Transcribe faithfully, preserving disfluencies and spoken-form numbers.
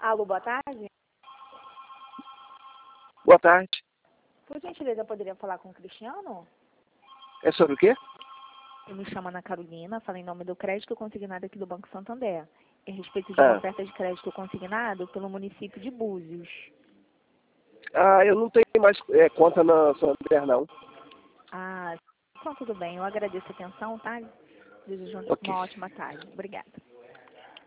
Alô, boa tarde. Boa tarde. Por gentileza, eu poderia falar com o Cristiano? É sobre o quê? Eu me chamo Ana Carolina, falo em nome do crédito consignado aqui do Banco Santander. A respeito de uma Ah, oferta de crédito consignado pelo município de Búzios. ah eu não tenho mais é, conta na Santander, não. Ah, então tudo bem. Eu agradeço a atenção, tá? Desejo Ok. uma ótima tarde. Obrigada.